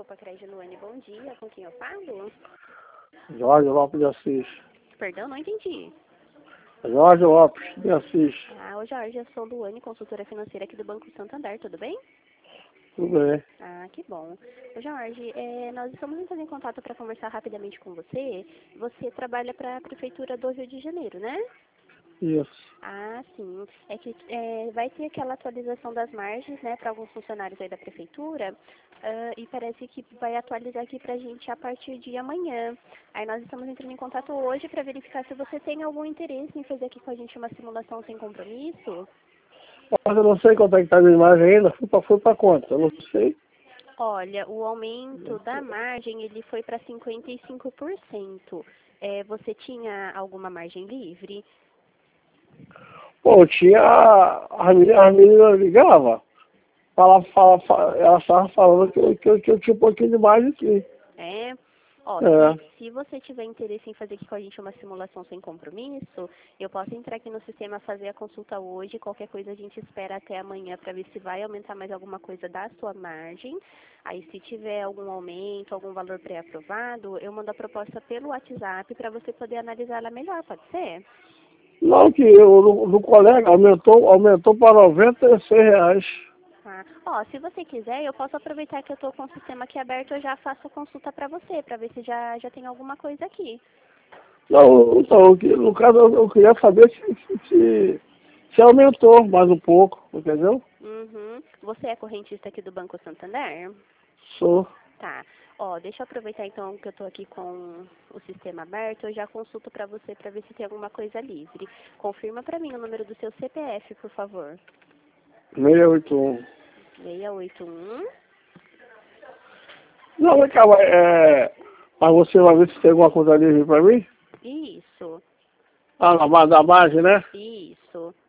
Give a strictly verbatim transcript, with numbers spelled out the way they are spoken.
Copacred Luane, bom dia. Com quem eu falo? Jorge Lopes de Assis. Perdão, não entendi. Jorge Lopes de Assis. Ah, ô Jorge, eu sou Luane, consultora financeira aqui do Banco Santander, tudo bem? Tudo bem. Ah, que bom. Ô Jorge, é, nós estamos entrando em contato para conversar rapidamente com você. Você trabalha para a Prefeitura do Rio de Janeiro, né? Isso. Ah, sim. É que é, vai ter aquela atualização das margens, né, para alguns funcionários aí da prefeitura, ah, e parece que vai atualizar aqui para a gente a partir de amanhã. Aí nós estamos entrando em contato hoje para verificar se você tem algum interesse em fazer aqui com a gente uma simulação sem compromisso. Mas eu não sei quanto é que tá a minha imagem ainda. Fui pra, fui pra conta, eu não sei. Olha, o aumento da margem, ele foi para cinquenta e cinco por cento. É, você tinha alguma margem livre? Pô, tinha. A menina, a menina ligava. Fala, fala, fala, ela estava falando que, eu- que, eu- que eu tinha um pouquinho de margem aqui. É. Ó, É. se, se você tiver interesse em fazer aqui com a gente uma simulação sem compromisso, eu posso entrar aqui no sistema, fazer a consulta hoje, qualquer coisa a gente espera até amanhã para ver se vai aumentar mais alguma coisa da sua margem. Aí se tiver algum aumento, algum valor pré-aprovado, eu mando a proposta pelo WhatsApp para você poder analisar ela melhor, pode ser? Não, que eu, no, no colega aumentou, aumentou para noventa e seis reais. Ah, ó, se você quiser, eu posso aproveitar que eu estou com o sistema aqui aberto, eu já faço a consulta para você, para ver se já, já tem alguma coisa aqui. Não, então, que- no caso eu, eu queria saber se, se, se, se aumentou mais um pouco, entendeu? Uhum. Você é correntista aqui do Banco Santander? Sou. Tá. Ó, deixa eu aproveitar então que eu tô aqui com o sistema aberto, eu já consulto para você para ver se tem alguma coisa livre. Confirma para mim o número do seu C P F, por favor. seiscentos e oitenta e um. seis oito um. Não, vem cá, mas, é, mas você vai ver se tem alguma coisa livre pra mim? Isso. Ah, na, ma- na margem, né? Isso.